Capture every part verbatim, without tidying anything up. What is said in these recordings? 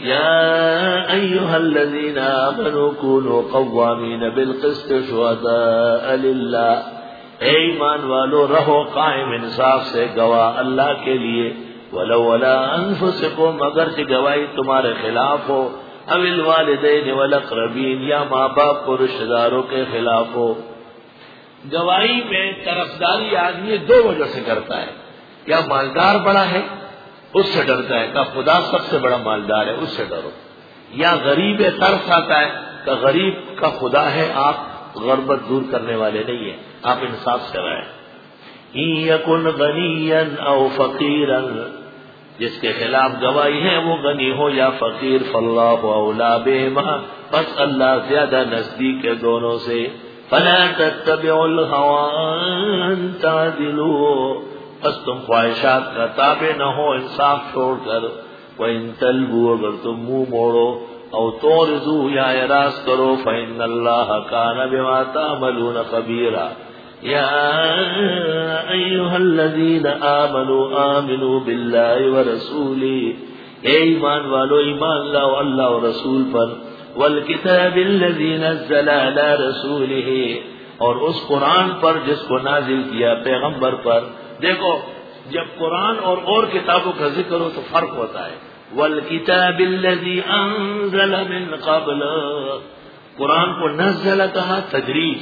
یا ایھا الذین آمنوا کونوا قوامین بالقسط شہداء للہ، اے ایمان والو رہو قائم انصاف سے گواہ اللہ کے لیے، ولو علی انفسکم، اگر کہ گواہی تمہارے خلاف ہو، او الوالدین والاقربین، یا ماں باپ کو رشتہ داروں کے خلاف ہو۔ گواہی میں طرفداری آدمی دو وجہ سے کرتا ہے، یا مالدار بڑا ہے اس سے ڈرتا ہے کہ خدا سب سے بڑا مالدار ہے اس سے ڈرو، یا غریب ترس آتا ہے کہ غریب کا خدا ہے، آپ غربت دور کرنے والے نہیں ہیں، آپ انصاف سے رہیں۔ ان یکن غنیا او فقیرا، جس کے خلاف گواہی ہے وہ غنی ہو یا فقیر، فاللہ اولی بہما، پس اللہ زیادہ نزدیک ہے دونوں سے۔ فلا تتبعوا الهوى ان تعدلوا، پس تم خواہشات کا تابع نہ ہو انصاف چھوڑ کر، وَإِن تَلْوُوا، اگر تم منہ موڑو، او تورزو یا اعراض کرو، فإن اللہ کان بما تعملون خبیرا۔ یا ایھا الذین آمنوا آمنوا باللہ ورسولہ، اے ایمان والو ایمان لاؤ اللہ و رسول پر، والکتاب الذی نزل علی رسولہ، اور اس قرآن پر جس کو نازل کیا پیغمبر پر۔ دیکھو جب قرآن اور اور کتابوں کا ذکر ہو تو فرق ہوتا ہے۔ والکتاب الذی انزل من قبل، قرآن کو نزل کہا تدریج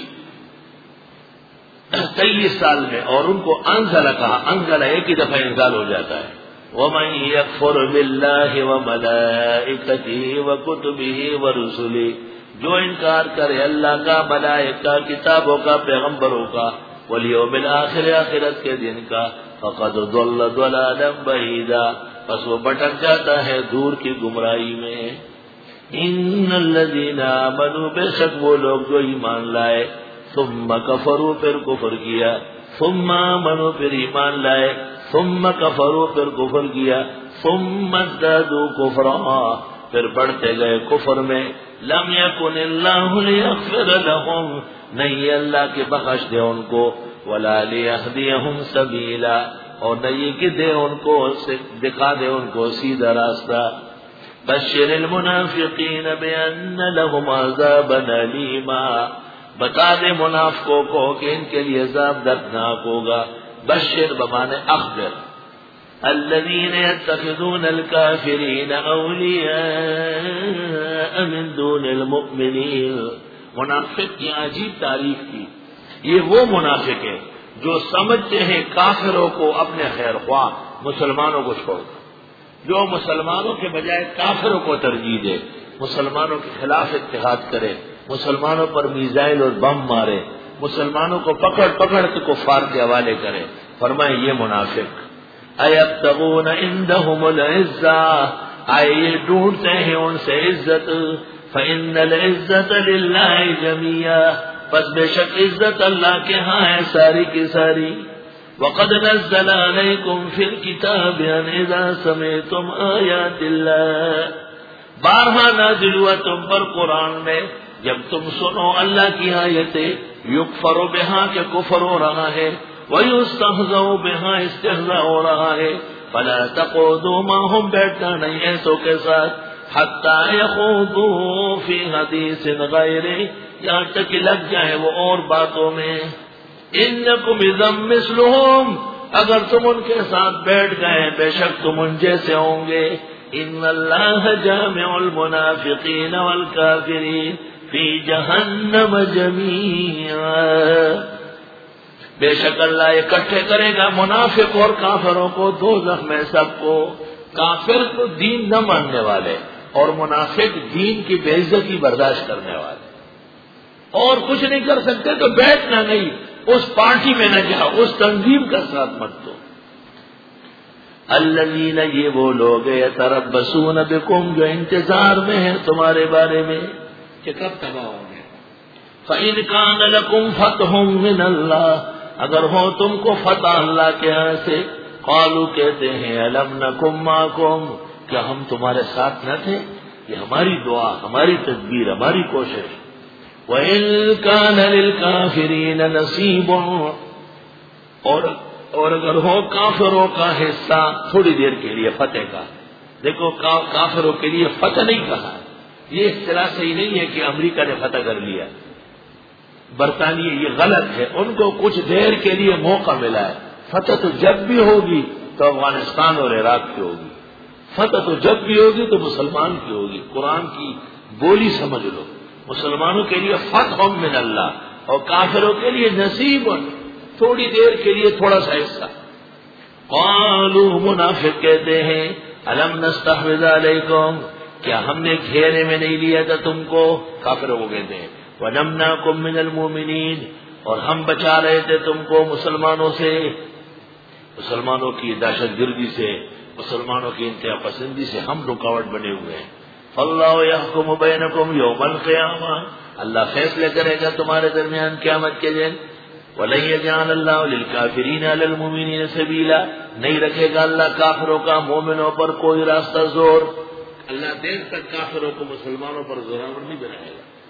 تیئیس سال میں، اور ان کو انزل کہا، انزل ایک ہی دفعہ انزال ہو جاتا ہے۔ ومن یکفر باللہ وملائکتہ وکتبہ ورسلہ، جو انکار کرے اللہ کا، ملائکہ، کتابوں کا، پیغمبروں کا، والیوم الآخر، آخرت کے دن کا، فقد ضل ضلالا بعیدا، پس وہ بھٹک جاتا ہے دور کی گمراہی میں۔ ان الذین آمنوا، بے شک وہ لوگ جو ایمان لائے، ثم کفروا، پھر کفر کیا، ثم آمنوا، پھر ایمان لائے، ثم کفروا، پھر کفر کیا، ثم ازدادوا کفرا، پھر بڑھتے گئے کفر میں، لم یکن اللہ لیغفر لهم، نہیں اللہ کے بخش دے ان کو، ولا لیہدیہم سبیلا، اور نہیں کہ دے ان کو، دکھا دے ان کو سیدھا راستہ۔ بشر المنافقین بان لهم عذابا الیما، بتا دے منافقوں کو کہ ان کے لیے عذاب دردناک ہوگا۔ بشر بمانے اخبر۔ الذین یتخذون الکافرین اولیاء من دون المؤمنین، منافق کی عجیب تعریف کی۔ یہ وہ منافق ہے جو سمجھتے ہیں کافروں کو اپنے خیر خواہ، مسلمانوں کو چھوڑ کر، جو مسلمانوں کے بجائے کافروں کو ترجیح دے، مسلمانوں کے خلاف اتحاد کرے، مسلمانوں پر میزائل اور بم مارے، مسلمانوں کو پکڑ پکڑ کے کفار کے حوالے کرے۔ فرمائے یہ منافق۔ ایبتغون عندهم العزہ، آئے یہ ڈھونڈتے ہیں ان سے عزت، فإن العزة للہ جميعا، پس بے شک عزت اللہ کے ہاں ہے ساری کی ساری۔ وقد نزل علیکم فی الکتاب ان اذا سمعتم آیات اللہ، بارہا نازل ہوا تم پر قرآن میں جب تم سنو اللہ کی آیتیں، یکفر بہا کہ کفر ہو رہا ہے، ویستہزأ بہا استہزاء ہو رہا ہے، فلا تقعدوا معهم، بیٹھنا نہیں ایسوں کے ساتھ، حتی یخوضوا فی حدیث غیرہ، یہاں تک کہ لگ جائے وہ اور باتوں میں۔ انکم اذا مثلہم، اگر تم ان کے ساتھ بیٹھ گئے بے شک تم ان جیسے ہوں گے۔ ان اللہ جامع المنافقین والکافرین فی جہنم جمیعا، بے شک اللہ اکٹھے کرے گا منافق اور کافروں کو دوزخ میں سب کو۔ کافر تو دین نہ ماننے والے، اور منافق دین کی بے عزتی برداشت کرنے والے، اور کچھ نہیں کر سکتے تو بیٹھنا نہیں، اس پارٹی میں نہ جاؤ، اس تنظیم کا ساتھ مت دو۔ الذین، یہ وہ لوگ یتربصون بکم، جو انتظار میں ہیں تمہارے بارے میں کہ کب تباہ ہوں گے۔ فإن کان لکم فتح من اللہ، اگر ہو تم کو فتح اللہ کے ہاں سے، قالوا کہتے ہیں الم نکم معکم، کیا ہم تمہارے ساتھ نہ تھے؟ یہ ہماری دعا، ہماری تدبیر، ہماری کوشش۔ وَإِن كَانَ لِلْكَافِرِينَ نَصِيبٌ، اور اور اگر ہو کافروں کا حصہ تھوڑی دیر کے لیے فتح کا، دیکھو کافروں کے لیے فتح نہیں کہا، یہ اصطلاح صحیح نہیں ہے کہ امریکہ نے فتح کر لیا، برطانیہ، یہ غلط ہے. ان کو کچھ دیر کے لیے موقع ملا ہے. فتح تو جب بھی ہوگی تو افغانستان اور عراق کی ہوگی، فتح تو جب بھی ہوگی تو مسلمان کی ہوگی. قرآن کی بولی سمجھ لو، مسلمانوں کے لیے فتح من اللہ اور کافروں کے لیے نصیب، تھوڑی دیر کے لیے تھوڑا سا حصہ. قالوا منافق کہتے ہیں الم نستحوذ علیکم، کیا ہم نے گھیرے میں نہیں لیا تھا تم کو؟ کافروں کو کہتے ہیں وَنَمْنَعْكُمْ مِنَ الْمُؤْمِنِينَ، اور ہم بچا رہے تھے تم کو مسلمانوں سے، مسلمانوں کی دہشت گردی سے، مسلمانوں کی انتہا پسندی سے ہم رکاوٹ بنے ہوئے ہیں. فَاللَّهُ يَحْكُمُ بَيْنَكُمْ يَوْمَ الْقِيَامَةِ، اللہ فیصلے کرے گا تمہارے درمیان قیامت کے دن. وَلَن يَجْعَلَ اللَّهُ لِلْكَافِرِينَ عَلَى الْمُؤْمِنِينَ سَبِيلًا، نہیں رکھے گا اللہ کافروں کا مومنوں پر کوئی راستہ زور. اللہ دیر تک کافروں کو مسلمانوں پر زوراور نہیں بنائے گا.